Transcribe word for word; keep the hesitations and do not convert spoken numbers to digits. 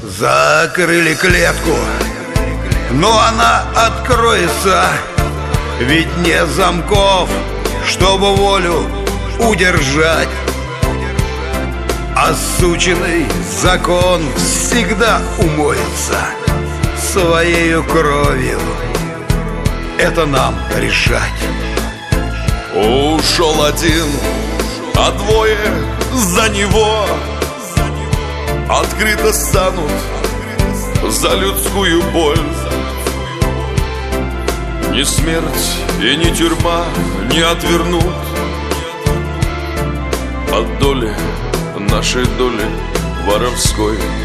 Закрыли клетку, но она откроется, ведь нет замков, чтобы волю удержать. Осученный закон всегда умоется своею кровью. Это нам решать. Ушел один, а двое за него открыто станут за людскую боль. Ни смерть и ни тюрьма не отвернут от доли, нашей доли воровской.